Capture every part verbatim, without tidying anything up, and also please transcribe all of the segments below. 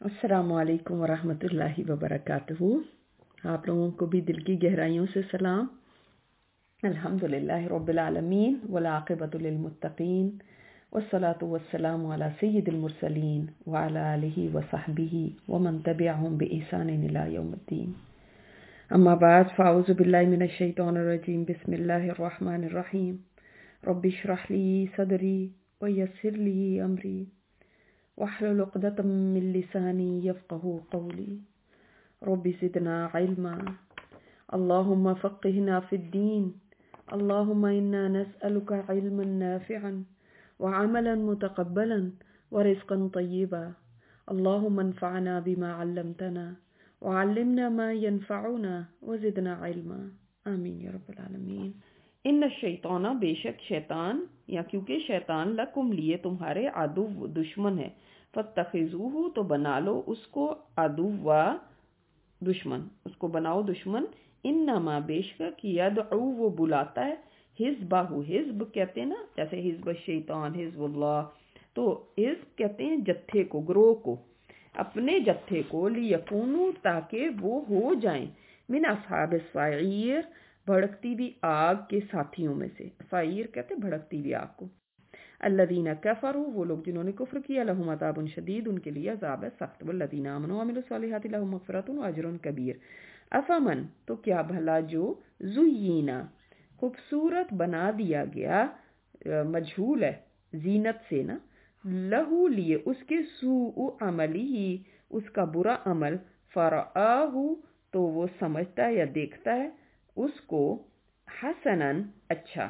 अस्सलामु अलैकुम वरहमतुल्लाहि वबरकातुहू। आप लोगों को भी दिल की गहराइयों से सलाम। अल्हम्दुलिल्लाहि रब्बिल आलमीन वल आक़िबतु लिल मुत्तक़ीन वस्सलातु वस्सलामु अला सय्यिदिल मुरसलीन व अला आलिहि व सहबिहि व मन तबिअहुम बिइहसानिन इला यौमिद्दीन। अम्मा बाद फ़अऊज़ु बिल्लाहि मिनश शैतानिर रजीम। बिस्मिल्लाहिर रहमानिर रहीम। रब्बि इश्रह ली सदरी व यस्सिर ली अमरी वहलुल उक़दतम मिन लिसानी यफ़क़हू क़ौली। रब्बि ज़िदना इल्मा। अल्लाहुम्मा फ़क़्क़िहना फ़िद्दीन। अल्लाहुम्मा इन्ना नस्अलुका इल्मन नाफ़िअन व अमलन मुतक़ब्बलन व रिज़्क़न तय्यिबा। अल्लाहुम्मा अन्फ़अना बिमा अल्लमतना व अल्लिमना मा यनफ़अुना व ज़िदना इल्मा। आमीन या रब्बल आलमीन। इन्न शैताना, बेशक शैतान, या क्योंकि शैतान लकुम लिए तुम्हारे अदुव्व दुश्मन है। फत्तखिज़ूहु, तो बना लो उसको अदुव्वा दुश्मन, उसको बनाओ दुश्मन। इन्नमा, बेशक, यदउ, वो बुलाता है, हिज़्बहु, हिज़्ब कहते हैं ना, जैसे हिज़्ब शैतान, हिज़्बुल्लाह, तो हिज़्ब कहते हैं जत्थे को, ग्रोह को, अपने जत्थे को, लियकूनु, ताकि वो हो जाएं, मिन अस्हाबिस सईर, भड़कती हुई आग के साथियों में से। सईर कहते हैं भड़कती हुई आग को। अल्लज़ीना कफ़रू, वो लोग जिन्होंने कुफ्र किया, लहुम अज़ाबुन शदीद, उनके लिए अज़ाब है सख्त। वल्लज़ीना आमनू व अमिलुस सालिहाति लहुम मग़फ़िरतुन व अज्रुन कबीर। अफ़मन, तो क्या भला जो ज़ुय्यिना, खूबसूरत बना दिया गया, मजहूल है जीनत से ना, लहू, लिए उसके, सूउ अमलिही, उसका बुरा अमल, फ़रआहु, तो वो समझता है या देखता है उसको, हसनन, अच्छा।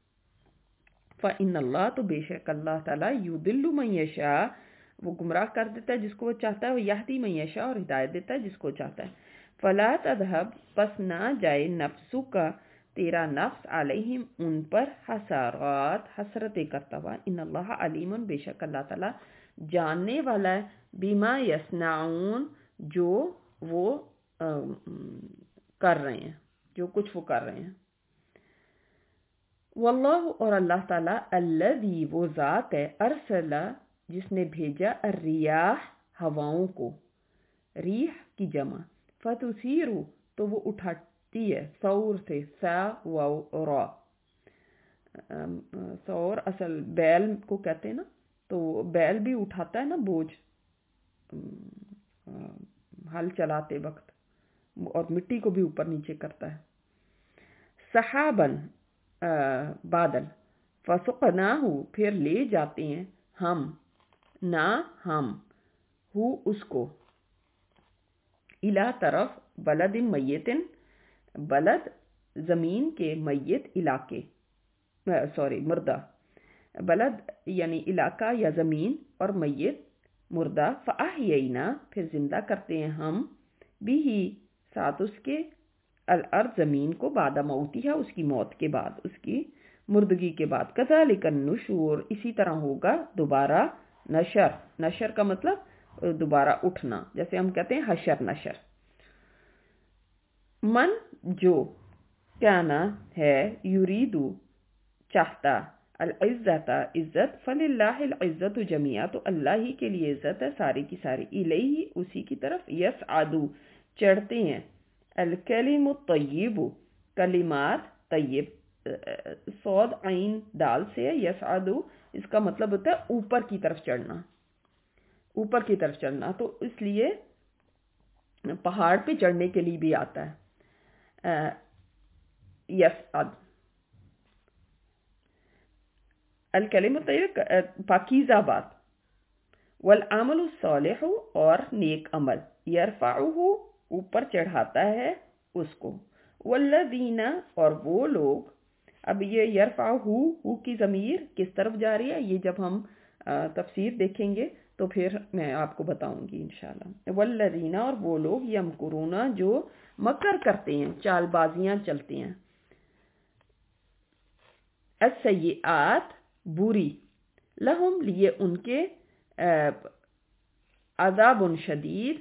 फ़इन्नल्लाह, तो बेशक अल्लाह ताला, युदिल्लु मन यशा, वो गुमराह कर देता है जिसको वो चाहता है, वो यहदी मन यशा, और हिदायत देता है जिसको चाहता है। फ़ला तज़हब, पस ना जाए, नफ्सु का, तेरा नफ्स, अलैहिम, उन पर, हसरात, हसरतें करता हुआ। इन्नल्लाह अलीमुन, बेशक अल्लाह ताला जानने वाला है, बिमा यस्नाऊन, जो वो आ, कर रहे हैं, जो कुछ वो कर रहे हैं। वल्लाहु, और अल्लाह ताला, अल्लज़ी, वो ज़ात है, अरसला, जिसने भेजा, अर्रियाह, हवाओं को, रीह की जमा, फतुसीरु, तो वो उठाती है, सौर से, सा व रा, सौर असल बैल को कहते हैं ना, तो बैल भी उठाता है ना बोझ हल चलाते वक्त, और मिट्टी को भी ऊपर नीचे करता है। सहाबन, आ, बादल, फसुकनाहु, फिर ले जाते हैं हम, ना हम, हु, उसको, इला, तरफ, बलदिन मय्यतिन, बलद, जमीन के, मय्यत, इलाके, सॉरी मुर्दा, बलद यानी इलाका या जमीन, और मय्यत, मुर्दा। फ़अहयैना, फिर जिंदा करते हैं हम, बिही, साथ उसके, अल अर्द, जमीन को, बादा मौतिहा, उसकी मौत के बाद, उसकी मुर्दगी के बाद। कज़ालिकन नुशूर, इसी तरह होगा दोबारा नशर। नशर का मतलब दोबारा उठना, जैसे हम कहते हैं हशर नशर। मन, जो, काना, है, युरीदु, चाहता, अल इज़्ज़ता, इज़्ज़त, फलिल्लाहिल इज़्ज़तु जमीआ, तो अल्लाह ही के लिए इज़्ज़त है सारी की सारी, इलैहि, उसी की तरफ, यसअदु, चढ़ते हैं, अल कलिमु तय्यिबु, कलिमात तय्यिब, सौद आइन दाल से, यसअदु, इसका मतलब होता है ऊपर की तरफ चढ़ना, ऊपर की तरफ चढ़ना, तो इसलिए पहाड़ पे चढ़ने के लिए भी आता है यसअद। अल कलिमु तय्यिब, पाकीज़ा बात, वल अमलु सालिहु, और नेक अमल, यरफअहु, ऊपर चढ़ाता है उसको, वल्लज़ीना, और वो लोग। अब ये यरफअहु, हु की ज़मीर किस तरफ जा रही है, ये जब हम आ, तफसीर देखेंगे तो फिर मैं आपको बताऊंगी इंशाल्लाह। वल्लज़ीना, और वो लोग, यमकुरूना, जो मकर करते हैं, चालबाजियां चलते हैं, अस्सय्यिआत, बुरी, लहुम, लिए उनके, अज़ाबुन शदीद,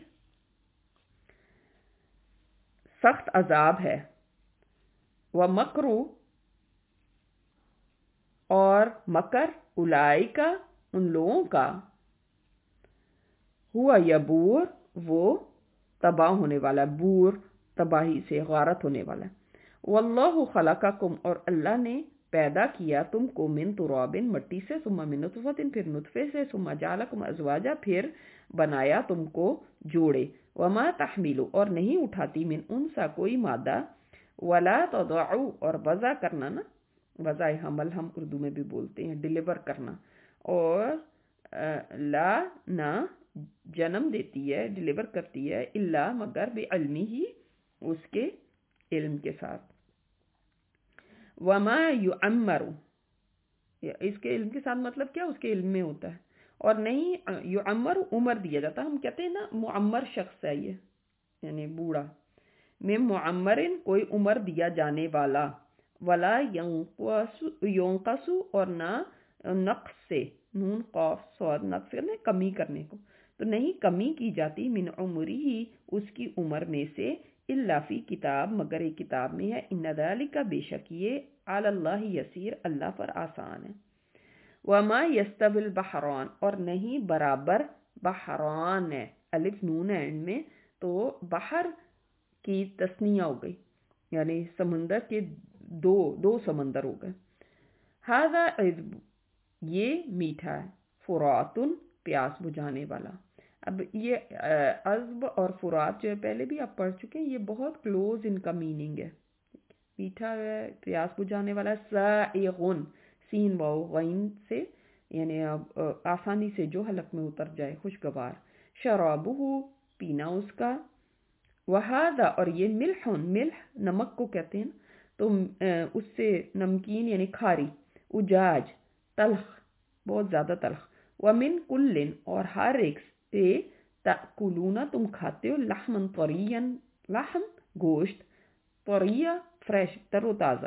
सख्त अजाब है, व मकरू, और मकर, उलाइका, उन लोगों का, ہوا یبور وہ تباہ ہونے والا ہے، بور تباہی سے، غارت ہونے والا ہے۔ واللہ خلقکم اور اللہ نے پیدا کیا تم کو من تراب مٹی سے، ثم من نطفۃ پھر نطفے سے، ثم جعلکم ازواجا پھر بنایا تم کو جوڑے، وما تحمل اور نہیں اٹھاتی من انسا کوئی مادہ، ولا تضع اور وضع کرنا نا، وضع حمل ہم اردو میں بھی بولتے ہیں، ڈیلیور کرنا، اور لا نہ جنم دیتی ہے، ڈیلیور کرتی ہے، الا مگر بعلمی ہی اس کے علم کے ساتھ۔ وما یعمر اس کے علم کے ساتھ مطلب کیا، اس کے علم میں ہوتا ہے، اور نہیں یعمر عمر دیا جاتا، ہم کہتے ہیں نا معمر شخص ہے یہ یعنی بوڑھا، میں معمرن کوئی عمر دیا جانے والا، ولا ینقص اور نہ نقص سے، نون قاف صاد نقص نے کمی کرنے کو، تو نہیں کمی کی جاتی من عمری ہی اس کی عمر میں سے، الا فی کتاب مگر ایک کتاب میں ہے، ان ذالک بے شک یہ علی اللہ یسیر اللہ پر آسان ہے۔ وما یستوی البحران اور نہیں برابر بحران ہے، الف نون ہے ان میں، تو بحر کی تسنیہ ہو گئی یعنی سمندر کے دو دو سمندر ہو گئے۔ ھذا عذب یہ میٹھا ہے، فراتن پیاس بجھانے والا۔ اب یہ عذب اور فرات جو ہے پہلے بھی آپ پڑھ چکے ہیں، یہ بہت کلوز ان کا میننگ ہے، میٹھا ہے، پیاس بجھانے والا، سائغن سین واو غین سے یعنی آسانی سے جو حلق میں اتر جائے، خوشگوار، شرابہ پینا اس کا، وہذا اور یہ ملح ملح نمک کو کہتے ہیں، تو اس سے نمکین یعنی کھاری، اجاج تلخ بہت زیادہ تلخ، ومن کلن اور ہر ایک سے تأکلون تم کھاتے ہو، لحمن طریا لحم گوشت، طریہ فریش تر و تازہ،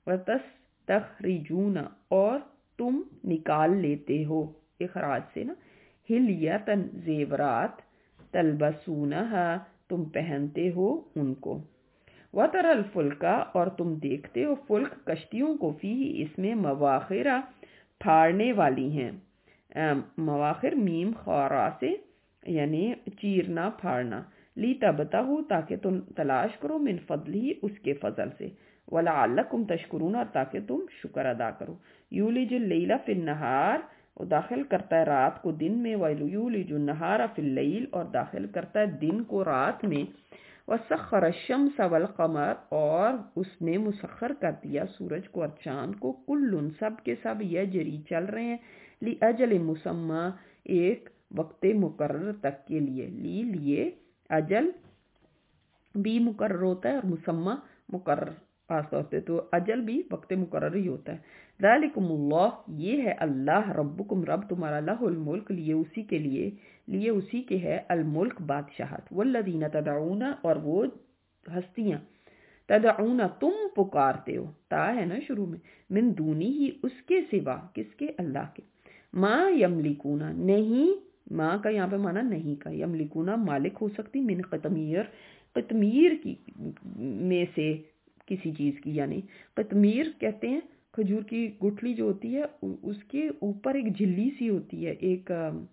وتستخرجون اور تم نکال لیتے ہو، اخراج سے نا، ہلیتن زیورات، تلبسونہا تم پہنتے ہو ان کو، وتر الفلکا اور تم دیکھتے ہو فلک کشتیوں کو، فی اس میں مواخرہ پھاڑنے والی ہیں، مواخر میم خارا سے یعنی چیرنا پھاڑنا، لی تبتغوا تاکہ تم تلاش کرو، من فضلہ اس کے فضل سے، ولعلکم تشکرون اور تاکہ تم شکر ادا کرو، یولج اللیل فی النہار اور داخل کرتا ہے رات کو دن میں، ویولج النہار فی اللیل اور داخل کرتا ہے دن کو رات میں، وسخر الشمس والقمر اور اس نے مسخر کر دیا سورج کو اور چاند کو، کل سب کے سب یجری چل رہے ہیں، لأجل مسمى ایک وقت مقرر تک کے لیے، لی لیے، اجل بھی مقرر ہوتا ہے اور مسمى مقرر خاص طور پہ، تو اجل بھی وقت مقرر ہی ہوتا ہے۔ ذالکم اللہ یہ ہے اللہ، ربکم رب تمہارا، لہ الملک لیے اسی کے لیے، لیے اسی کے ہے الملک بادشاہت، والذین تدعون اور وہ ہستیاں، تدعون تم پکارتے ہو، تا ہے نا شروع میں، من دونی ہی اس کے سوا، کس کے، اللہ کے، ما یملکون نہیں، ما کا یہاں پہ مانا نہیں کا، یملکون مالک ہو سکتی، من قطمیر قطمیر کی میں سے کسی چیز کی، یعنی قطمیر کہتے ہیں کھجور کی گٹھلی جو ہوتی ہے اس کے اوپر ایک جھلی سی ہوتی ہے، ایک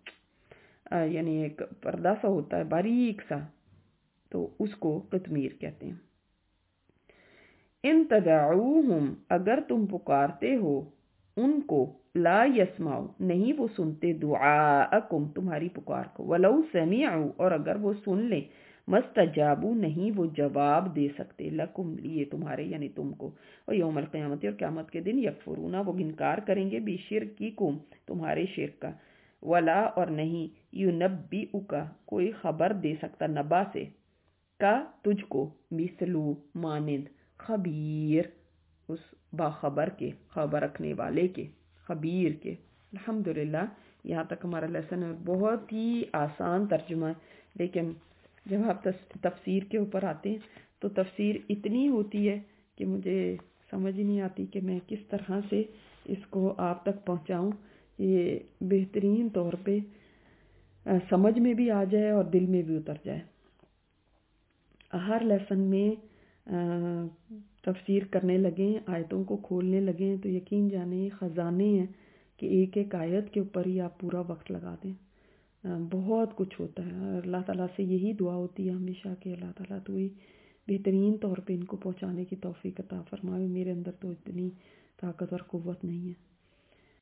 یعنی ایک پردہ سا ہوتا ہے باریک سا، تو اس کو قطمیر کہتے ہیں۔ ان تدعوہم اگر تم پکارتے ہو ان کو، لا یسمعوا نہیں وہ سنتے، دعاءکم تمہاری پکار کو، ولو سمعوا اور اگر وہ سن لیں، مستجابوا نہیں وہ جواب دے سکتے، لکم لیے تمہارے یعنی تم کو، اور یوم القیامت اور قیامت کے دن، یکفرون وہ انکار کریں گے، بشرککم تمہارے شرک کا، ولا اور نہیں، ینبئک کوئی خبر دے سکتا نبا سے، کا تجھ کو، مثلو مانند، خبیر اس باخبر کے، خبر رکھنے والے کے، خبیر کے۔ الحمدللہ یہاں تک ہمارا لیسن ہے، بہت ہی آسان ترجمہ ہے، لیکن جب آپ تفسیر کے اوپر آتے ہیں تو تفسیر اتنی ہوتی ہے کہ مجھے سمجھ نہیں آتی کہ میں کس طرح سے اس کو آپ تک پہنچاؤں، یہ بہترین طور پہ سمجھ میں بھی آ جائے اور دل میں بھی اتر جائے۔ ہر لیسن میں تفسیر کرنے لگیں، آیتوں کو کھولنے لگیں تو یقین جانیں خزانے ہیں کہ ایک ایک آیت کے اوپر ہی آپ پورا وقت لگا دیں۔ بہت کچھ ہوتا ہے، اور اللہ تعالیٰ سے یہی دعا ہوتی ہے ہمیشہ کہ اللہ تعالیٰ تو ہی بہترین طور پہ ان کو پہنچانے کی توفیق عطا فرمائے۔ میرے اندر تو اتنی طاقت اور قوت نہیں ہے۔